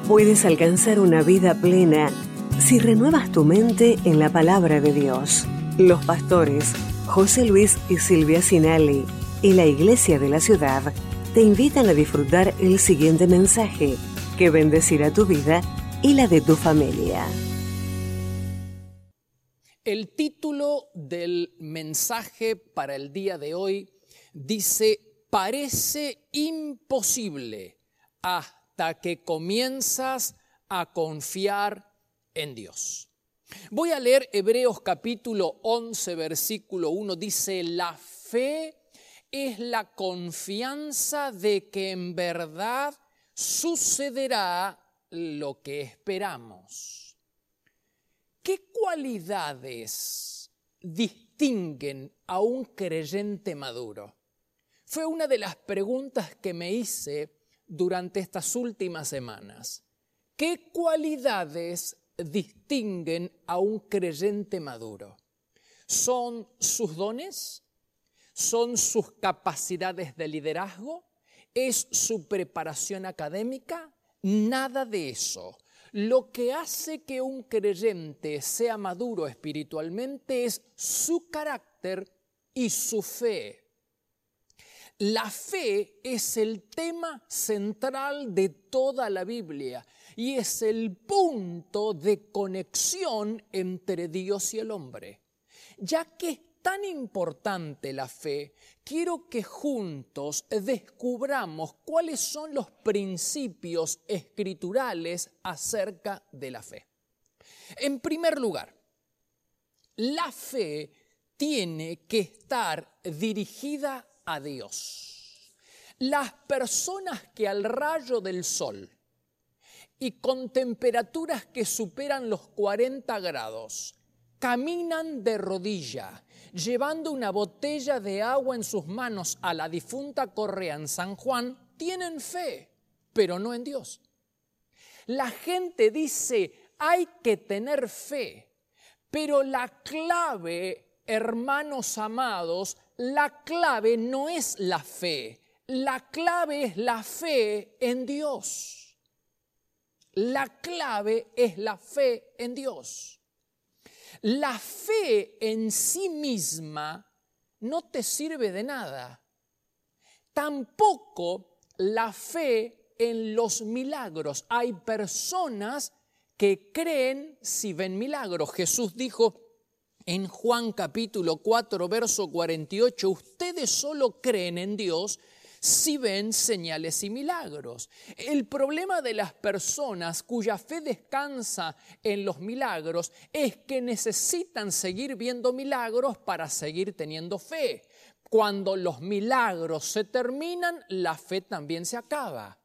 Puedes alcanzar una vida plena si renuevas tu mente en la palabra de Dios. Los pastores José Luis y Silvia Sinali y la Iglesia de la Ciudad te invitan a disfrutar el siguiente mensaje que bendecirá tu vida y la de tu familia. El título del mensaje para el día de hoy dice: parece imposible hasta que comienzas a confiar en Dios. Voy a leer Hebreos capítulo 11, versículo 1. Dice: la fe es la confianza de que en verdad sucederá lo que esperamos. ¿Qué cualidades distinguen a un creyente maduro? Fue una de las preguntas que me hice durante estas últimas semanas. ¿Qué cualidades distinguen a un creyente maduro? ¿Son sus dones? ¿Son sus capacidades de liderazgo? ¿Es su preparación académica? Nada de eso. Lo que hace que un creyente sea maduro espiritualmente es su carácter y su fe. La fe es el tema central de toda la Biblia y es el punto de conexión entre Dios y el hombre. Ya que es tan importante la fe, quiero que juntos descubramos cuáles son los principios escriturales acerca de la fe. En primer lugar, la fe tiene que estar dirigida a Dios. Las personas que al rayo del sol y con temperaturas que superan los 40 grados caminan de rodilla, llevando una botella de agua en sus manos a la difunta Correa en San Juan, tienen fe, pero no en Dios. La gente dice, hay que tener fe, pero la clave, hermanos amados, la clave no es la fe. La clave es la fe en Dios. La clave es la fe en Dios. La fe en sí misma no te sirve de nada. Tampoco la fe en los milagros. Hay personas que creen si ven milagros. Jesús dijo en Juan capítulo 4, verso 48, ustedes solo creen en Dios si ven señales y milagros. El problema de las personas cuya fe descansa en los milagros es que necesitan seguir viendo milagros para seguir teniendo fe. Cuando los milagros se terminan, la fe también se acaba.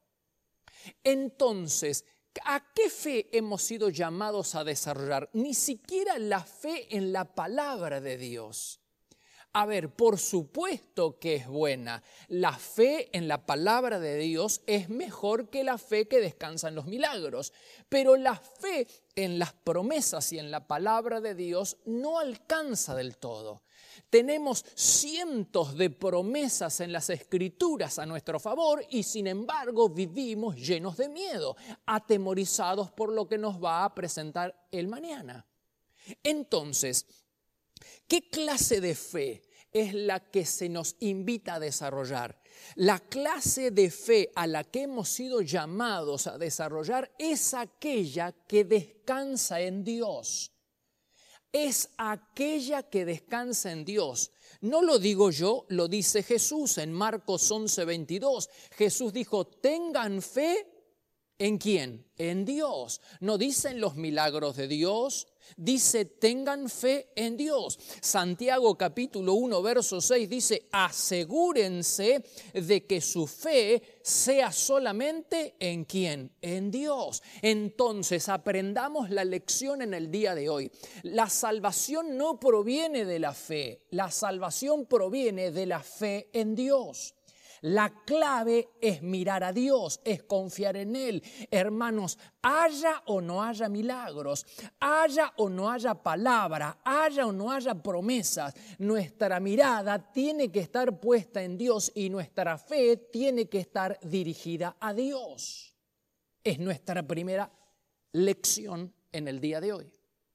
Entonces, ¿a qué fe hemos sido llamados a desarrollar? Ni siquiera la fe en la palabra de Dios. A ver, por supuesto que es buena. La fe en la palabra de Dios es mejor que la fe que descansa en los milagros. Pero la fe en las promesas y en la palabra de Dios no alcanza del todo. Tenemos cientos de promesas en las Escrituras a nuestro favor y sin embargo vivimos llenos de miedo, atemorizados por lo que nos va a presentar el mañana. Entonces, ¿qué clase de fe es la que se nos invita a desarrollar? La clase de fe a la que hemos sido llamados a desarrollar es aquella que descansa en Dios. Es aquella que descansa en Dios. No lo digo yo, lo dice Jesús en Marcos 11, 22. Jesús dijo, tengan fe. ¿En quién? En Dios. No dicen los milagros de Dios, dice tengan fe en Dios. Santiago capítulo 1 verso 6 dice asegúrense de que su fe sea solamente ¿en quién? En Dios. Entonces aprendamos la lección en el día de hoy. La salvación no proviene de la fe, la salvación proviene de la fe en Dios. La clave es mirar a Dios, es confiar en Él. Hermanos, haya o no haya milagros, haya o no haya palabra, haya o no haya promesas, nuestra mirada tiene que estar puesta en Dios y nuestra fe tiene que estar dirigida a Dios. Es nuestra primera lección en el día de hoy.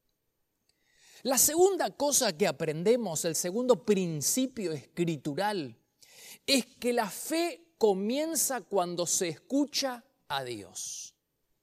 La segunda cosa que aprendemos, el segundo principio escritural, es que la fe comienza cuando se escucha a Dios.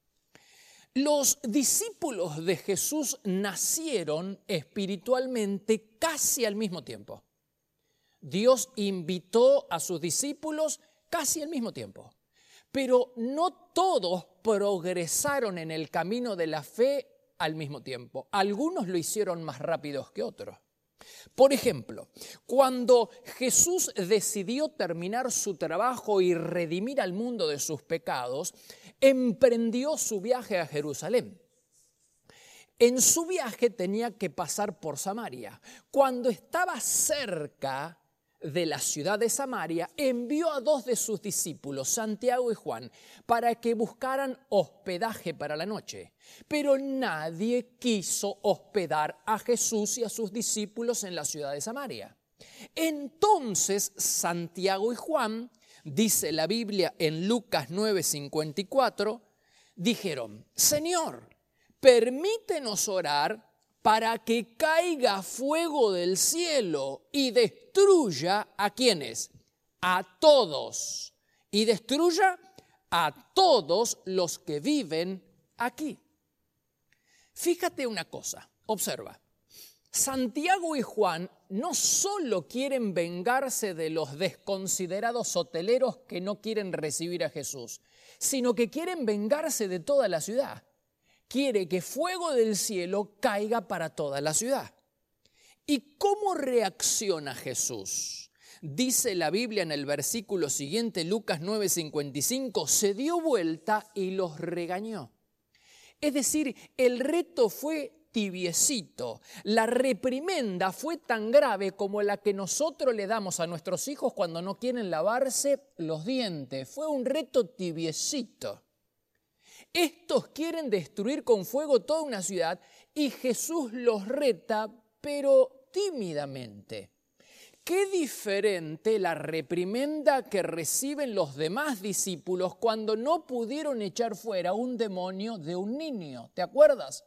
Los discípulos de Jesús nacieron espiritualmente casi al mismo tiempo. Dios invitó a sus discípulos casi al mismo tiempo. Pero no todos progresaron en el camino de la fe al mismo tiempo. Algunos lo hicieron más rápidos que otros. Por ejemplo, cuando Jesús decidió terminar su trabajo y redimir al mundo de sus pecados, emprendió su viaje a Jerusalén. En su viaje tenía que pasar por Samaria. Cuando estaba cerca de la ciudad de Samaria, envió a 2 de sus discípulos, Santiago y Juan, para que buscaran hospedaje para la noche. Pero nadie quiso hospedar a Jesús y a sus discípulos en la ciudad de Samaria. Entonces Santiago y Juan, dice la Biblia en Lucas 9:54, dijeron: Señor, permítenos orar para que caiga fuego del cielo y destruya ¿a quiénes? A todos. Y destruya a todos los que viven aquí. Fíjate una cosa, observa. Santiago y Juan no solo quieren vengarse de los desconsiderados hoteleros que no quieren recibir a Jesús, sino que quieren vengarse de toda la ciudad. Quiere que fuego del cielo caiga para toda la ciudad. ¿Y cómo reacciona Jesús? Dice la Biblia en el versículo siguiente, Lucas 9:55, se dio vuelta y los regañó. Es decir, el reto fue tibiecito. La reprimenda fue tan grave como la que nosotros le damos a nuestros hijos cuando no quieren lavarse los dientes. Fue un reto tibiecito. Estos quieren destruir con fuego toda una ciudad y Jesús los reta, pero tímidamente. Qué diferente la reprimenda que reciben los demás discípulos cuando no pudieron echar fuera un demonio de un niño. ¿Te acuerdas?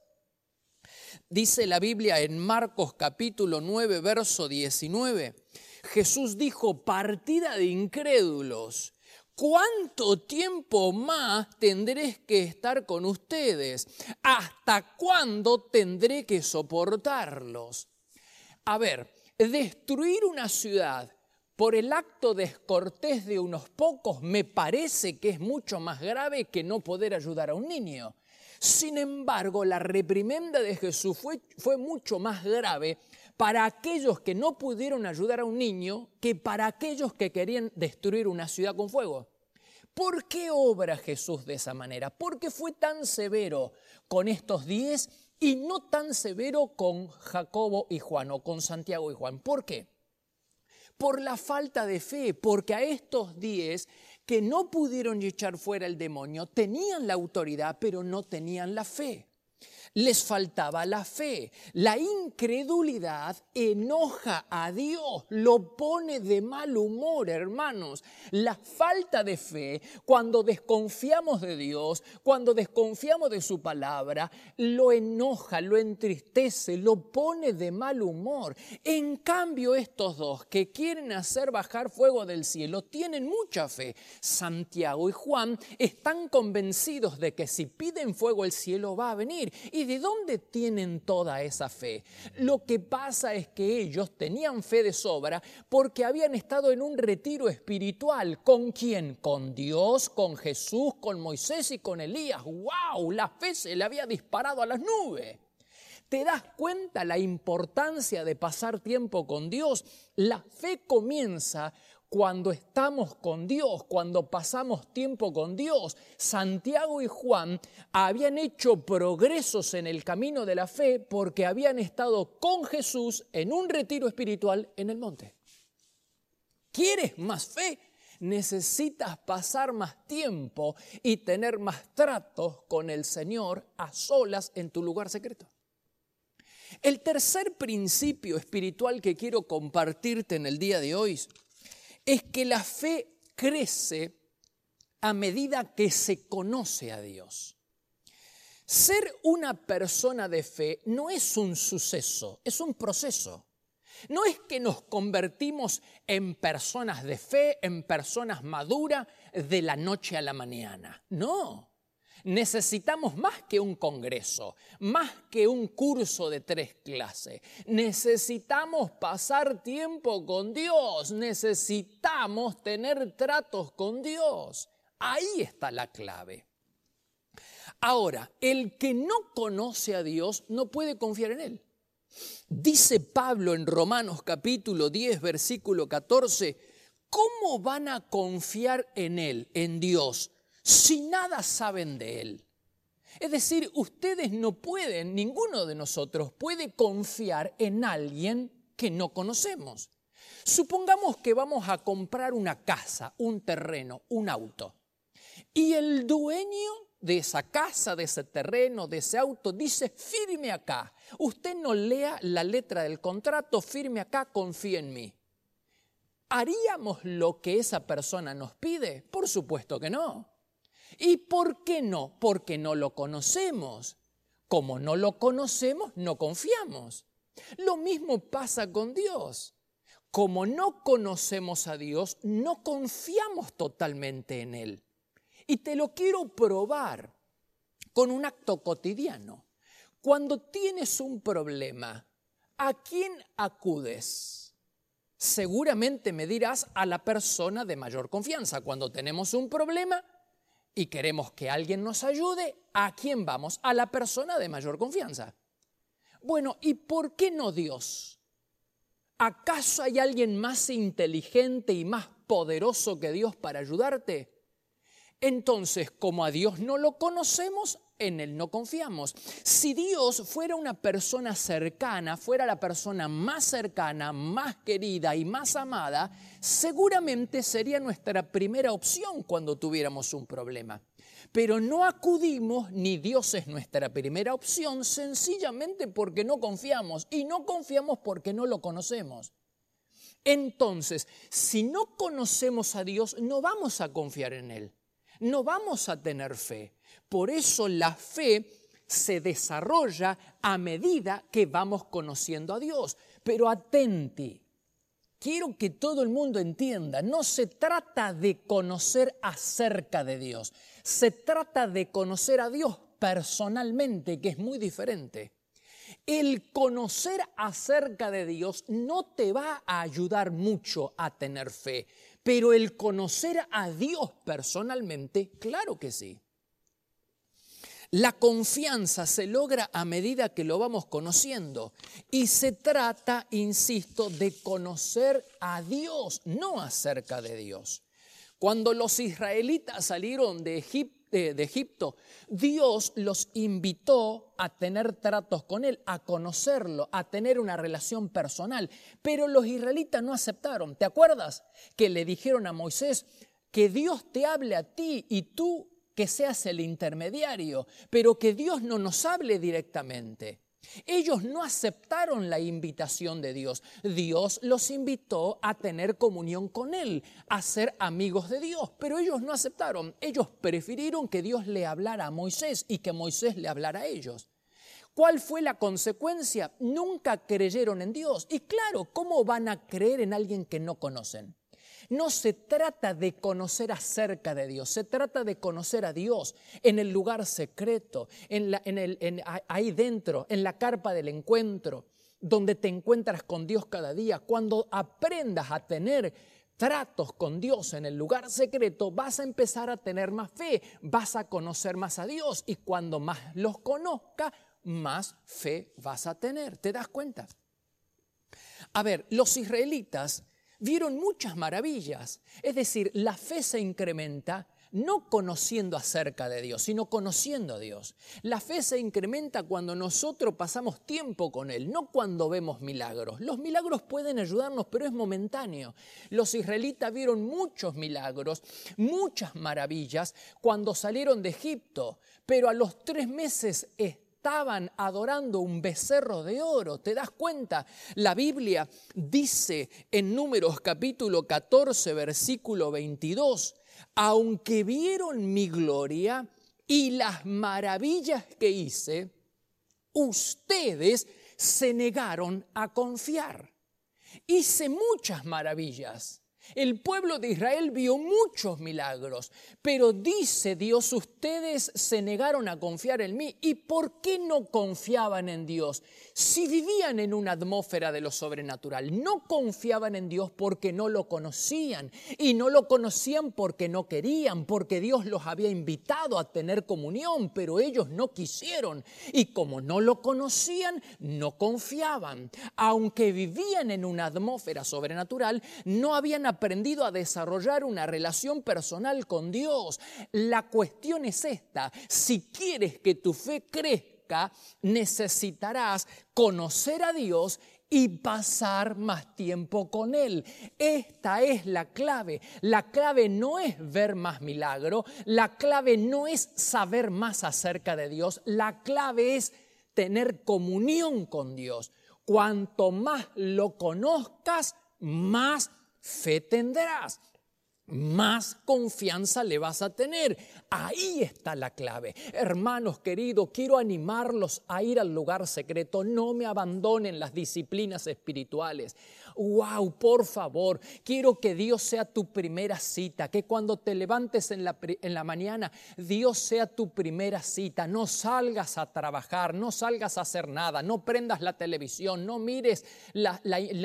Dice la Biblia en Marcos capítulo 9, verso 19. Jesús dijo: partida de incrédulos. ¿Cuánto tiempo más tendré que estar con ustedes? ¿Hasta cuándo tendré que soportarlos? A ver, destruir una ciudad por el acto descortés de unos pocos me parece que es mucho más grave que no poder ayudar a un niño. Sin embargo, la reprimenda de Jesús fue mucho más grave para aquellos que no pudieron ayudar a un niño que para aquellos que querían destruir una ciudad con fuego. ¿Por qué obra Jesús de esa manera? ¿Por qué fue tan severo con estos 10 y no tan severo con Jacobo y Juan o con Santiago y Juan? ¿Por qué? Por la falta de fe, porque a estos 10 que no pudieron echar fuera el demonio tenían la autoridad, pero no tenían la fe. Les faltaba la fe. La incredulidad enoja a Dios, lo pone de mal humor, hermanos. La falta de fe, cuando desconfiamos de Dios, cuando desconfiamos de su palabra, lo enoja, lo entristece, lo pone de mal humor. En cambio, estos 2 que quieren hacer bajar fuego del cielo tienen mucha fe. Santiago y Juan están convencidos de que si piden fuego el cielo va a venir. ¿Y de dónde tienen toda esa fe? Lo que pasa es que ellos tenían fe de sobra porque habían estado en un retiro espiritual. ¿Con quién? Con Dios, con Jesús, con Moisés y con Elías. ¡Wow! La fe se le había disparado a las nubes. ¿Te das cuenta la importancia de pasar tiempo con Dios? La fe comienza cuando estamos con Dios, cuando pasamos tiempo con Dios. Santiago y Juan habían hecho progresos en el camino de la fe porque habían estado con Jesús en un retiro espiritual en el monte. ¿Quieres más fe? Necesitas pasar más tiempo y tener más tratos con el Señor a solas en tu lugar secreto. El tercer principio espiritual que quiero compartirte en el día de hoy es que la fe crece a medida que se conoce a Dios. Ser una persona de fe no es un suceso, es un proceso. No es que nos convertimos en personas de fe, en personas maduras de la noche a la mañana. No. Necesitamos más que un congreso, más que un curso de 3 clases. Necesitamos pasar tiempo con Dios, necesitamos tener tratos con Dios. Ahí está la clave. Ahora, el que no conoce a Dios no puede confiar en Él. Dice Pablo en Romanos capítulo 10, versículo 14, ¿cómo van a confiar en Él, en Dios, si nada saben de Él? Es decir, ustedes no pueden, ninguno de nosotros puede confiar en alguien que no conocemos. Supongamos que vamos a comprar una casa, un terreno, un auto, y el dueño de esa casa, de ese terreno, de ese auto, dice, firme acá. Usted no lea la letra del contrato, firme acá, confíe en mí. ¿Haríamos lo que esa persona nos pide? Por supuesto que no. ¿Y por qué no? Porque no lo conocemos. Como no lo conocemos, no confiamos. Lo mismo pasa con Dios. Como no conocemos a Dios, no confiamos totalmente en Él. Y te lo quiero probar con un acto cotidiano. Cuando tienes un problema, ¿a quién acudes? Seguramente me dirás a la persona de mayor confianza. Cuando tenemos un problema y queremos que alguien nos ayude, ¿a quién vamos? A la persona de mayor confianza. Bueno, ¿y por qué no Dios? ¿Acaso hay alguien más inteligente y más poderoso que Dios para ayudarte? Entonces, como a Dios no lo conocemos, en Él no confiamos. Si Dios fuera una persona cercana, fuera la persona más cercana, más querida y más amada, seguramente sería nuestra primera opción cuando tuviéramos un problema. Pero no acudimos, ni Dios es nuestra primera opción, sencillamente porque no confiamos. Y no confiamos porque no lo conocemos. Entonces, si no conocemos a Dios, no vamos a confiar en Él. No vamos a tener fe. Por eso la fe se desarrolla a medida que vamos conociendo a Dios. Pero atenti, quiero que todo el mundo entienda, no se trata de conocer acerca de Dios. Se trata de conocer a Dios personalmente, que es muy diferente. El conocer acerca de Dios no te va a ayudar mucho a tener fe. Pero el conocer a Dios personalmente, claro que sí. La confianza se logra a medida que lo vamos conociendo. Y se trata, insisto, de conocer a Dios, no acerca de Dios. Cuando los israelitas salieron de Egipto, Dios los invitó a tener tratos con Él, a conocerlo, a tener una relación personal. Pero los israelitas no aceptaron. ¿Te acuerdas? Que le dijeron a Moisés que Dios te hable a ti y tú que seas el intermediario, pero que Dios no nos hable directamente. Ellos no aceptaron la invitación de Dios. Dios los invitó a tener comunión con Él, a ser amigos de Dios, pero ellos no aceptaron. Ellos prefirieron que Dios le hablara a Moisés y que Moisés le hablara a ellos. ¿Cuál fue la consecuencia? Nunca creyeron en Dios. Y claro, ¿cómo van a creer en alguien que no conocen? No se trata de conocer acerca de Dios, se trata de conocer a Dios en el lugar secreto, ahí dentro, en la carpa del encuentro, donde te encuentras con Dios cada día. Cuando aprendas a tener tratos con Dios en el lugar secreto, vas a empezar a tener más fe, vas a conocer más a Dios y cuando más los conozcas, más fe vas a tener. ¿Te das cuenta? A ver, los israelitas vieron muchas maravillas, es decir, la fe se incrementa no conociendo acerca de Dios, sino conociendo a Dios. La fe se incrementa cuando nosotros pasamos tiempo con Él, no cuando vemos milagros. Los milagros pueden ayudarnos, pero es momentáneo. Los israelitas vieron muchos milagros, muchas maravillas cuando salieron de Egipto, pero a los 3 meses estaban adorando un becerro de oro. ¿Te das cuenta? La Biblia dice en Números capítulo 14, versículo 22, aunque vieron mi gloria y las maravillas que hice, ustedes se negaron a confiar. Hice muchas maravillas. El pueblo de Israel vio muchos milagros, pero dice Dios, ustedes se negaron a confiar en mí. ¿Y por qué no confiaban en Dios? Si vivían en una atmósfera de lo sobrenatural, no confiaban en Dios porque no lo conocían, y no lo conocían porque no querían, porque Dios los había invitado a tener comunión, pero ellos no quisieron, y como no lo conocían, no confiaban. Aunque vivían en una atmósfera sobrenatural, no habían aprendido a desarrollar una relación personal con Dios. La cuestión es esta: si quieres que tu fe crezca, necesitarás conocer a Dios y pasar más tiempo con Él. Esta es la clave. La clave no es ver más milagro, la clave no es saber más acerca de Dios, la clave es tener comunión con Dios. Cuanto más lo conozcas, más fe tendrás, más confianza le vas a tener. Ahí está la clave. Hermanos queridos, quiero animarlos a ir al lugar secreto. No me abandonen las disciplinas espirituales. Wow, por favor, quiero que Dios sea tu primera cita, que cuando te levantes en la mañana, Dios sea tu primera cita. No salgas a trabajar, no salgas a hacer nada, no prendas la televisión, no mires las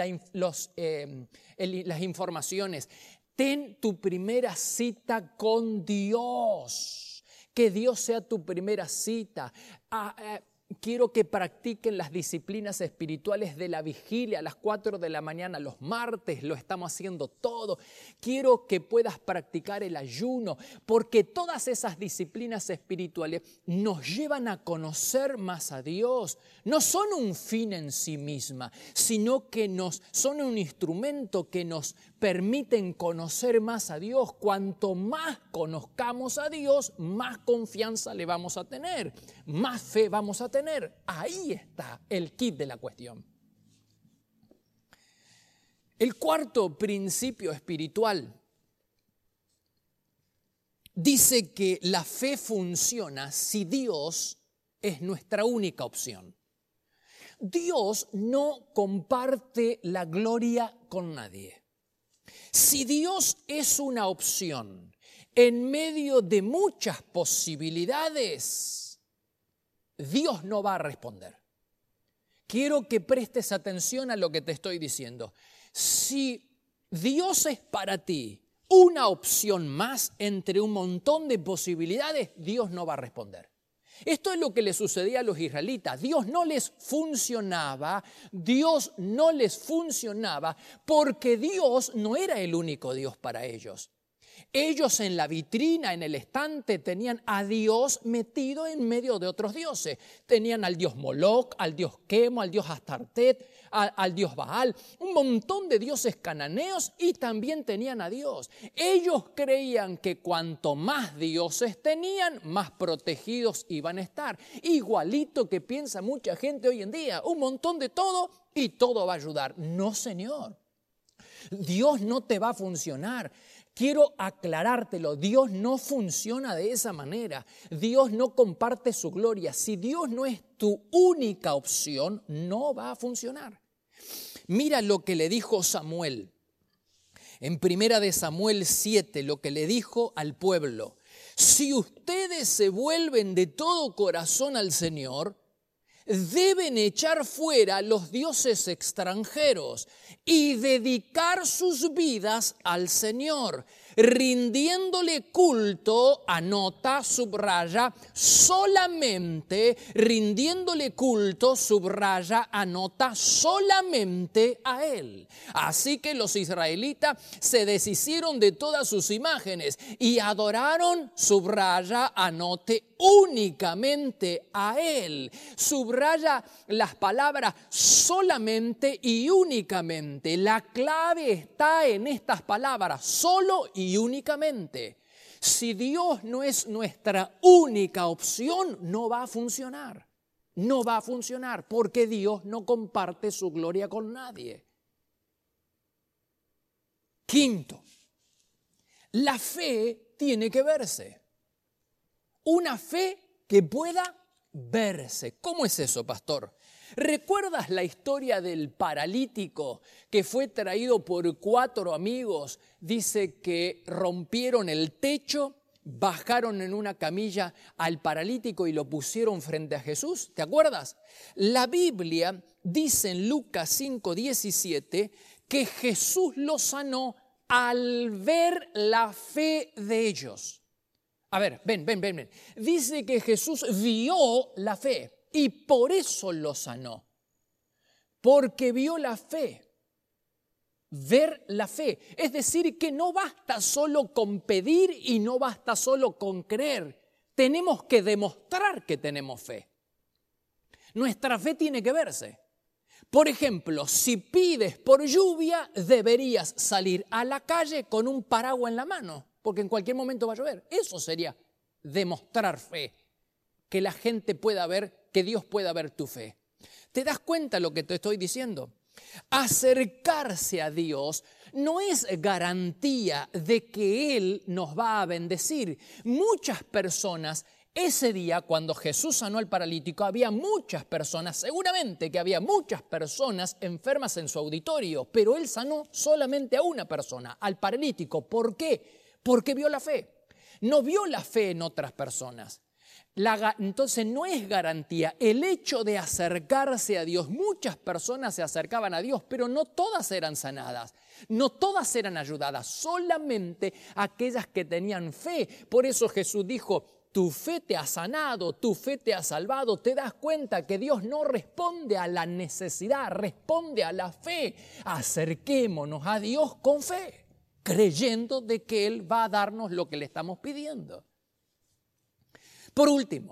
informaciones. Ten tu primera cita con Dios. Que Dios sea tu primera cita. Quiero que practiquen las disciplinas espirituales de la vigilia a las 4 de la mañana, los martes, lo estamos haciendo todo. Quiero que puedas practicar el ayuno, porque todas esas disciplinas espirituales nos llevan a conocer más a Dios. No son un fin en sí misma, sino que son un instrumento que nos permiten conocer más a Dios. Cuanto más conozcamos a Dios, más confianza le vamos a tener, más fe vamos a tener. Ahí está el kit de la cuestión. El cuarto principio espiritual dice que la fe funciona si Dios es nuestra única opción. Dios no comparte la gloria con nadie. Si Dios es una opción en medio de muchas posibilidades, Dios no va a responder. Quiero que prestes atención a lo que te estoy diciendo. Si Dios es para ti una opción más entre un montón de posibilidades, Dios no va a responder. Esto es lo que le sucedía a los israelitas. Dios no les funcionaba porque Dios no era el único Dios para ellos. Ellos en la vitrina, en el estante, tenían a Dios metido en medio de otros dioses. Tenían al dios Moloc, al dios Quemo, al dios Astartet, al dios Baal, un montón de dioses cananeos, y también tenían a Dios. Ellos creían que cuanto más dioses tenían, más protegidos iban a estar. Igualito que piensa mucha gente hoy en día, un montón de todo y todo va a ayudar. No, señor. Dios no te va a funcionar. Quiero aclarártelo, Dios no funciona de esa manera. Dios no comparte su gloria. Si Dios no es tu única opción, no va a funcionar. Mira lo que le dijo Samuel. En 1 Samuel 7, lo que le dijo al pueblo. Si ustedes se vuelven de todo corazón al Señor, deben echar fuera los dioses extranjeros y dedicar sus vidas al Señor, rindiéndole culto, anota, subraya, solamente, rindiéndole culto, subraya, anota, solamente a Él. Así que los israelitas se deshicieron de todas sus imágenes y adoraron, subraya, anote, únicamente a Él. Subraya las palabras solamente y únicamente. La clave está en estas palabras, solo y únicamente. Si Dios no es nuestra única opción, no va a funcionar. no va a funcionar porque Dios no comparte su gloria con nadie. Quinto, la fe tiene que verse. Una fe que pueda verse. ¿Cómo es eso, pastor? ¿Recuerdas la historia del paralítico que fue traído por 4 amigos? Dice que rompieron el techo, bajaron en una camilla al paralítico y lo pusieron frente a Jesús. ¿Te acuerdas? La Biblia dice en Lucas 5:17 que Jesús lo sanó al ver la fe de ellos. A ver, ven. Dice que Jesús vio la fe y por eso lo sanó. Porque vio la fe. Ver la fe. Es decir, que no basta solo con pedir y no basta solo con creer. Tenemos que demostrar que tenemos fe. Nuestra fe tiene que verse. Por ejemplo, si pides por lluvia, deberías salir a la calle con un paraguas en la mano, porque en cualquier momento va a llover. Eso sería demostrar fe, que la gente pueda ver, que Dios pueda ver tu fe. ¿Te das cuenta lo que te estoy diciendo? Acercarse a Dios no es garantía de que Él nos va a bendecir. Muchas personas, ese día cuando Jesús sanó al paralítico, había muchas personas, seguramente que había muchas personas enfermas en su auditorio, pero Él sanó solamente a una persona, al paralítico. ¿Por qué? Porque vio la fe. No vio la fe en otras personas. Entonces no es garantía. El hecho de acercarse a Dios, muchas personas se acercaban a Dios, pero no todas eran sanadas, no todas eran ayudadas, solamente aquellas que tenían fe. Por eso Jesús dijo, tu fe te ha sanado, tu fe te ha salvado. Te das cuenta que Dios no responde a la necesidad, responde a la fe. Acerquémonos a Dios con fe, creyendo de que Él va a darnos lo que le estamos pidiendo. Por último,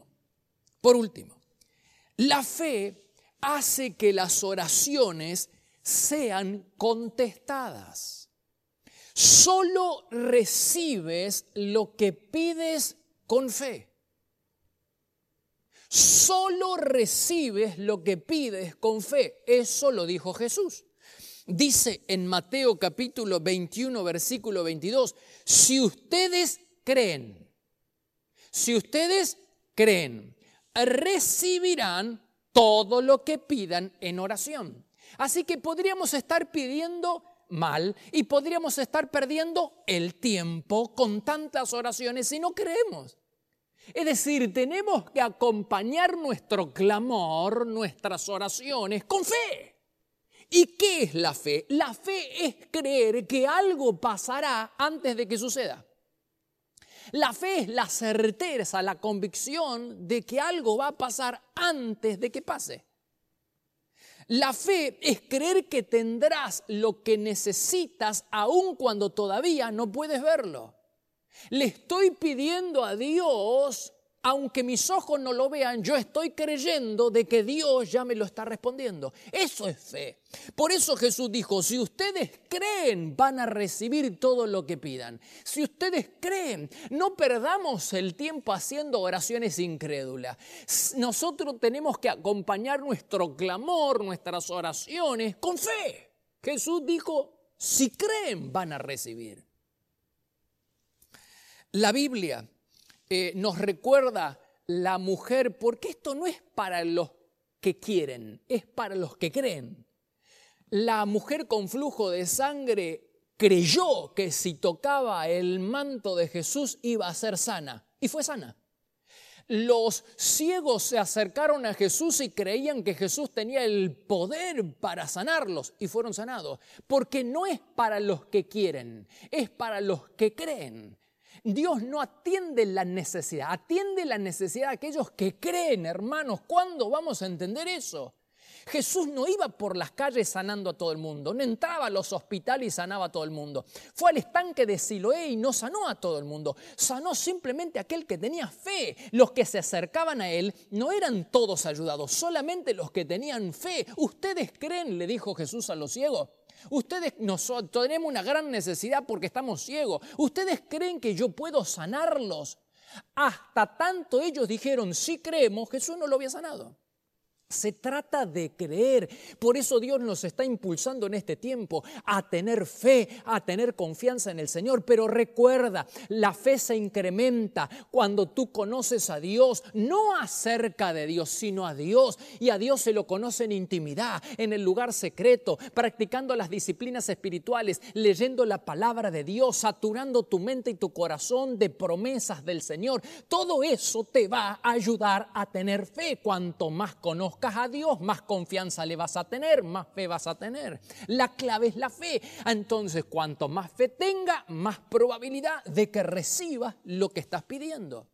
la fe hace que las oraciones sean contestadas. Solo recibes lo que pides con fe. Solo recibes lo que pides con fe. Eso lo dijo Jesús. Dice en Mateo capítulo 21, versículo 22, si ustedes creen, recibirán todo lo que pidan en oración. Así que podríamos estar pidiendo mal y podríamos estar perdiendo el tiempo con tantas oraciones si no creemos. Es decir, tenemos que acompañar nuestro clamor, nuestras oraciones con fe. ¿Y qué es la fe? La fe es creer que algo pasará antes de que suceda. La fe es la certeza, la convicción de que algo va a pasar antes de que pase. La fe es creer que tendrás lo que necesitas aun cuando todavía no puedes verlo. Le estoy pidiendo a Dios, aunque mis ojos no lo vean, yo estoy creyendo de que Dios ya me lo está respondiendo. Eso es fe. Por eso Jesús dijo, si ustedes creen, van a recibir todo lo que pidan. Si ustedes creen, no perdamos el tiempo haciendo oraciones incrédulas. Nosotros tenemos que acompañar nuestro clamor, nuestras oraciones con fe. Jesús dijo, si creen, van a recibir. La Biblia nos recuerda la mujer, porque esto no es para los que quieren, es para los que creen. La mujer con flujo de sangre creyó que si tocaba el manto de Jesús iba a ser sana, y fue sana. Los ciegos se acercaron a Jesús y creían que Jesús tenía el poder para sanarlos, y fueron sanados. Porque no es para los que quieren, es para los que creen. Dios no atiende la necesidad, atiende la necesidad de aquellos que creen, hermanos. ¿Cuándo vamos a entender eso? Jesús no iba por las calles sanando a todo el mundo, no entraba a los hospitales y sanaba a todo el mundo. Fue al estanque de Siloé y no sanó a todo el mundo, sanó simplemente a aquel que tenía fe. Los que se acercaban a él no eran todos ayudados, solamente los que tenían fe. ¿Ustedes creen?, le dijo Jesús a los ciegos. Nosotros tenemos una gran necesidad porque estamos ciegos. ¿Ustedes creen que yo puedo sanarlos? Hasta tanto ellos dijeron, sí creemos, Jesús no lo había sanado. Se trata de creer. Por eso Dios nos está impulsando en este tiempo a tener fe, a tener confianza en el Señor. Pero recuerda, la fe se incrementa cuando tú conoces a Dios, no acerca de Dios, sino a Dios. Y a Dios se lo conoce en intimidad, en el lugar secreto, practicando las disciplinas espirituales, leyendo la palabra de Dios, saturando tu mente y tu corazón de promesas del Señor. Todo eso te va a ayudar a tener fe. Cuanto más conozcas a Dios, más confianza le vas a tener, más fe vas a tener. La clave es la fe. Entonces, cuanto más fe tenga, más probabilidad de que recibas lo que estás pidiendo.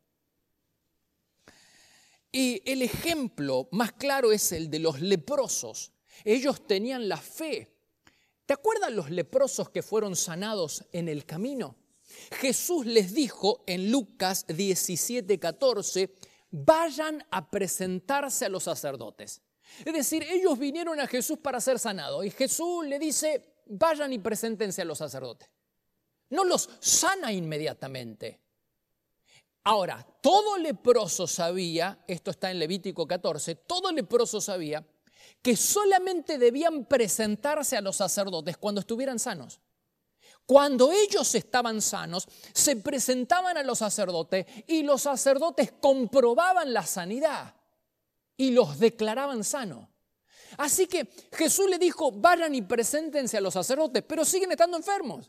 Y el ejemplo más claro es el de los leprosos. Ellos tenían la fe. ¿Te acuerdas los leprosos que fueron sanados en el camino? Jesús les dijo en Lucas 17:14, vayan a presentarse a los sacerdotes. Es decir, ellos vinieron a Jesús para ser sanados y Jesús le dice, vayan y preséntense a los sacerdotes. No los sana inmediatamente. Ahora, todo leproso sabía, esto está en Levítico 14, todo leproso sabía que solamente debían presentarse a los sacerdotes cuando estuvieran sanos. Cuando ellos estaban sanos, se presentaban a los sacerdotes y los sacerdotes comprobaban la sanidad y los declaraban sanos. Así que Jesús le dijo, vayan y preséntense a los sacerdotes, pero siguen estando enfermos.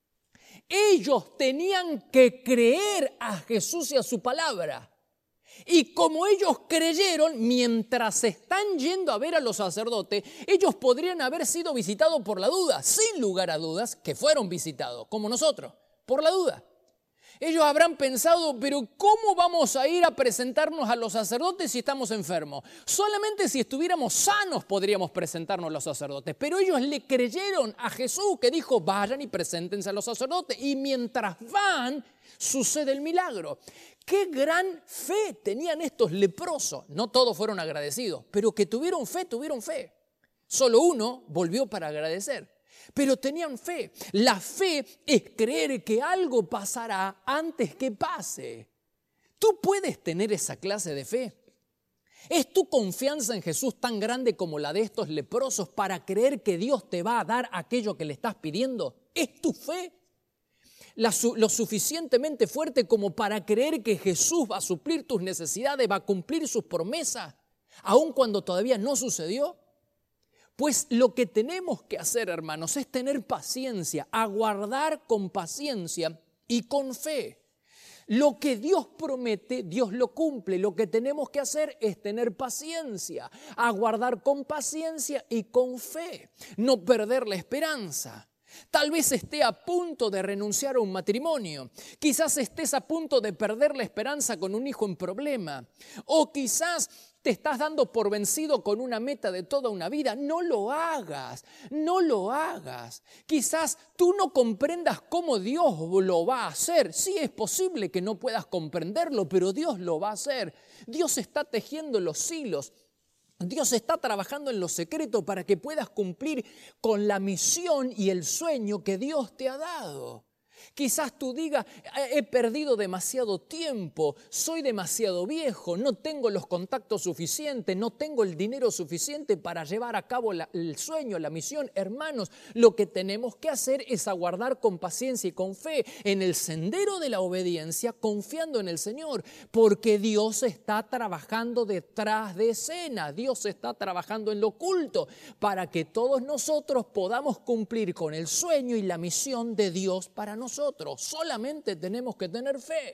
Ellos tenían que creer a Jesús y a su palabra. Y como ellos creyeron, mientras están yendo a ver a los sacerdotes, ellos podrían haber sido visitados por la duda, sin lugar a dudas que fueron visitados, como nosotros, por la duda. Ellos habrán pensado, pero ¿cómo vamos a ir a presentarnos a los sacerdotes si estamos enfermos? Solamente si estuviéramos sanos podríamos presentarnos a los sacerdotes. Pero ellos le creyeron a Jesús que dijo, vayan y preséntense a los sacerdotes. Y mientras van, sucede el milagro. ¡Qué gran fe tenían estos leprosos! No todos fueron agradecidos, pero que tuvieron fe, tuvieron fe. Solo uno volvió para agradecer. Pero tenían fe. La fe es creer que algo pasará antes que pase. Tú puedes tener esa clase de fe. ¿Es tu confianza en Jesús tan grande como la de estos leprosos para creer que Dios te va a dar aquello que le estás pidiendo? ¿Es tu fe lo suficientemente fuerte como para creer que Jesús va a suplir tus necesidades, va a cumplir sus promesas, aun cuando todavía no sucedió? Pues lo que tenemos que hacer, hermanos, es tener paciencia, aguardar con paciencia y con fe. Lo que Dios promete, Dios lo cumple. Lo que tenemos que hacer es tener paciencia, aguardar con paciencia y con fe, no perder la esperanza. Tal vez esté a punto de renunciar a un matrimonio. Quizás estés a punto de perder la esperanza con un hijo en problema. O quizás te estás dando por vencido con una meta de toda una vida. No lo hagas, no lo hagas. Quizás tú no comprendas cómo Dios lo va a hacer. Sí, es posible que no puedas comprenderlo, pero Dios lo va a hacer. Dios está tejiendo los hilos. Dios está trabajando en lo secreto para que puedas cumplir con la misión y el sueño que Dios te ha dado. Quizás tú digas, he perdido demasiado tiempo, soy demasiado viejo, no tengo los contactos suficientes, no tengo el dinero suficiente para llevar a cabo el sueño, la misión. Hermanos, lo que tenemos que hacer es aguardar con paciencia y con fe en el sendero de la obediencia, confiando en el Señor, porque Dios está trabajando detrás de escena, Dios está trabajando en lo oculto, para que todos nosotros podamos cumplir con el sueño y la misión de Dios para nosotros. Solamente tenemos que tener fe.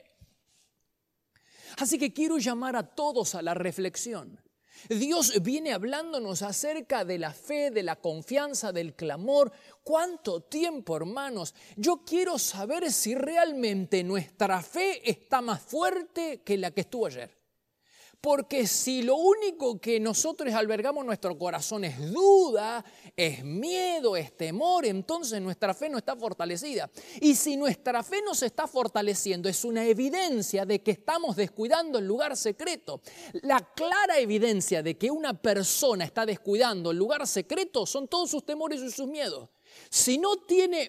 Así que quiero llamar a todos a la reflexión. Dios viene hablándonos acerca de la fe, de la confianza, del clamor. ¿Cuánto tiempo, hermanos? Yo quiero saber si realmente nuestra fe está más fuerte que la que estuvo ayer. Porque si lo único que nosotros albergamos en nuestro corazón es duda, es miedo, es temor, entonces nuestra fe no está fortalecida. Y si nuestra fe no se está fortaleciendo, es una evidencia de que estamos descuidando el lugar secreto. La clara evidencia de que una persona está descuidando el lugar secreto son todos sus temores y sus miedos. Si no tiene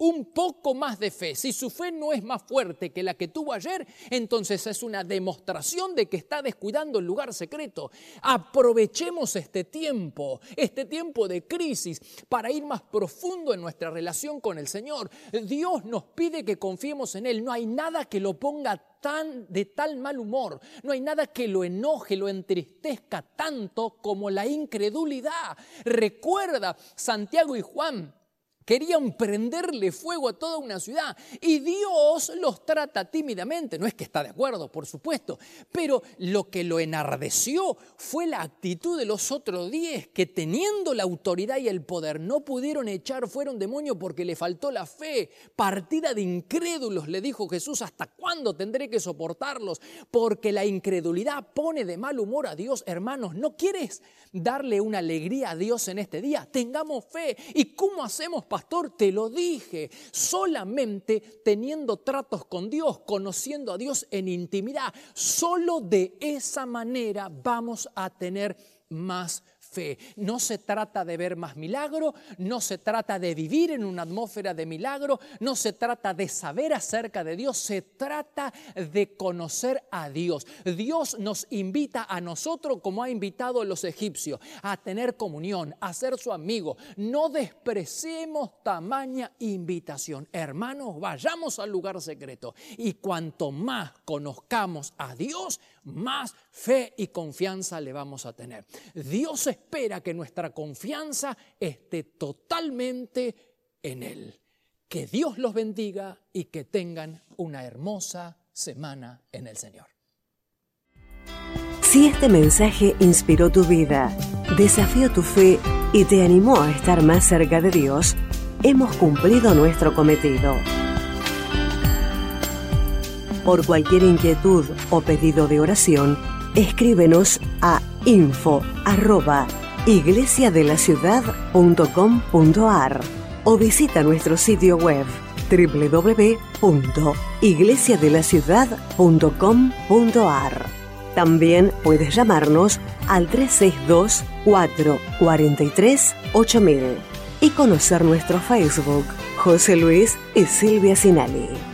un poco más de fe. Si su fe no es más fuerte que la que tuvo ayer, entonces es una demostración de que está descuidando el lugar secreto. Aprovechemos este tiempo de crisis para ir más profundo en nuestra relación con el Señor. Dios nos pide que confiemos en Él. No hay nada que lo ponga de tal mal humor, no hay nada que lo enoje, lo entristezca tanto como la incredulidad. Recuerda, Santiago y Juan querían prenderle fuego a toda una ciudad y Dios los trata tímidamente. No es que está de acuerdo, por supuesto, pero lo que lo enardeció fue la actitud de los otros 10 que, teniendo la autoridad y el poder, no pudieron echar fuera un demonio porque le faltó la fe. Partida de incrédulos, le dijo Jesús, ¿hasta cuándo tendré que soportarlos? Porque la incredulidad pone de mal humor a Dios. Hermanos, ¿no quieres darle una alegría a Dios en este día? Tengamos fe. ¿Y cómo hacemos, pastor? Te lo dije, solamente teniendo tratos con Dios, conociendo a Dios en intimidad. Solo de esa manera vamos a tener más fe. No se trata de ver más milagro, no se trata de vivir en una atmósfera de milagro, no se trata de saber acerca de Dios, se trata de conocer a Dios. Dios nos invita a nosotros, como ha invitado a los egipcios, a tener comunión, a ser su amigo. No despreciemos tamaña invitación. Hermanos, vayamos al lugar secreto y cuanto más conozcamos a Dios, más fe y confianza le vamos a tener. Dios espera que nuestra confianza esté totalmente en Él. Que Dios los bendiga y que tengan una hermosa semana en el Señor. Si este mensaje inspiró tu vida, desafió tu fe y te animó a estar más cerca de Dios, hemos cumplido nuestro cometido. Por cualquier inquietud o pedido de oración, escríbenos a info@iglesiadelaciudad.com.ar o visita nuestro sitio web www.iglesiadelaciudad.com.ar. También puedes llamarnos al 362-443-8000 y conocer nuestro Facebook, José Luis y Silvia Sinali.